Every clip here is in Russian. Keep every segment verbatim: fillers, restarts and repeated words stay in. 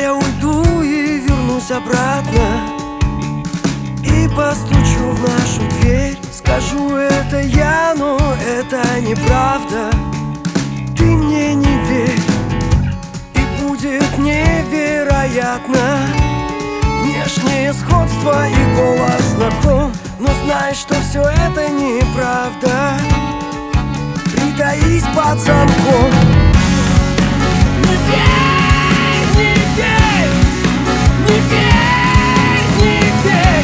я уйду и вернусь обратно, и постучу в нашу дверь. Скажу, это я, но это неправда. Ты мне не верь, и будет невероятно. Внешнее сходство и голос знаком, но знай, что все это неправда. Притаись под замком. Не верь, не верь, не верь, не верь.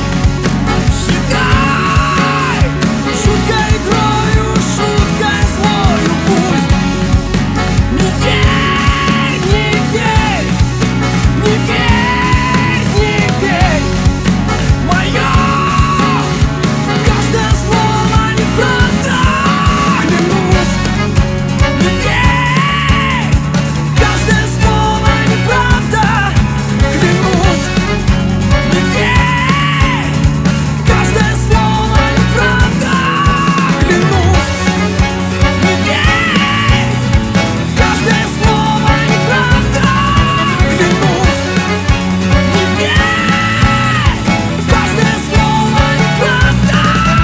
Считай шуткой игрою, шуткой злою пусть. Не верь, не верь, не верь, не верь. Мое каждое слово неправда. Клянусь, не верь, каждое слово неправда. Клянусь, не верь, каждое слово неправда. Клянусь, не верь, каждое слово неправда. Клянусь, не верь, каждое слово неправда.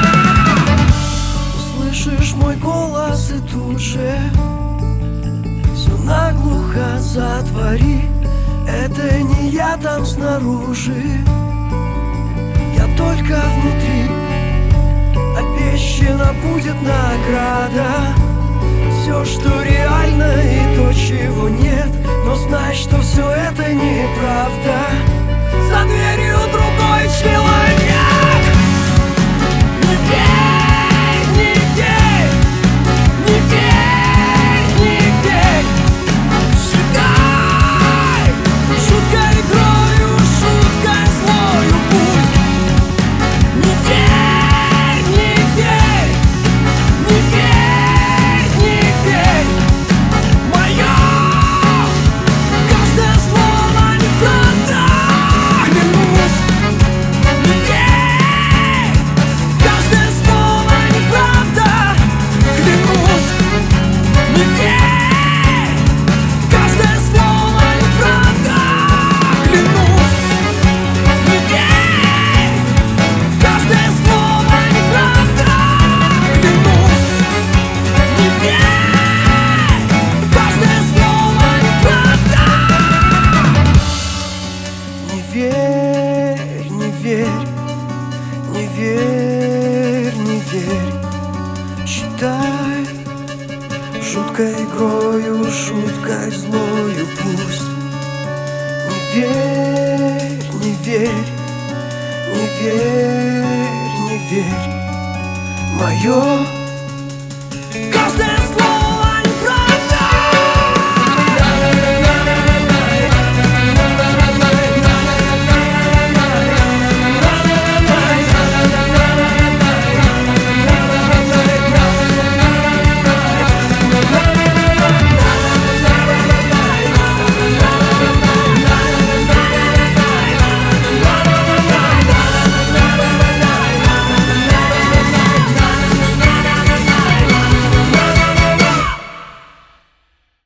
Услышишь мой голос и тут же все наглухо затвори. Это не я там снаружи, я только внутри. Обещана будет награда. Все, что реально и то, чего нет. Но знай, что все это неправда. За дверью другой человек. Не верь, не верь, не верь, не верь. Считай шуткой игрою, шуткой злою пусть. Не верь, не верь, не верь, не верь. Мое каждое слово неправда. Клянусь, не верь, каждое слово неправда. Клянусь, не верь, каждое слово неправда. Клянусь, не верь, каждое слово неправда. Клянусь, не верь, каждое слово неправда. Не верь, не верь, не верь, не верь. Считай шуткой игрою, шуткой злою пусть. Не верь, не верь, не верь, не верь. Мое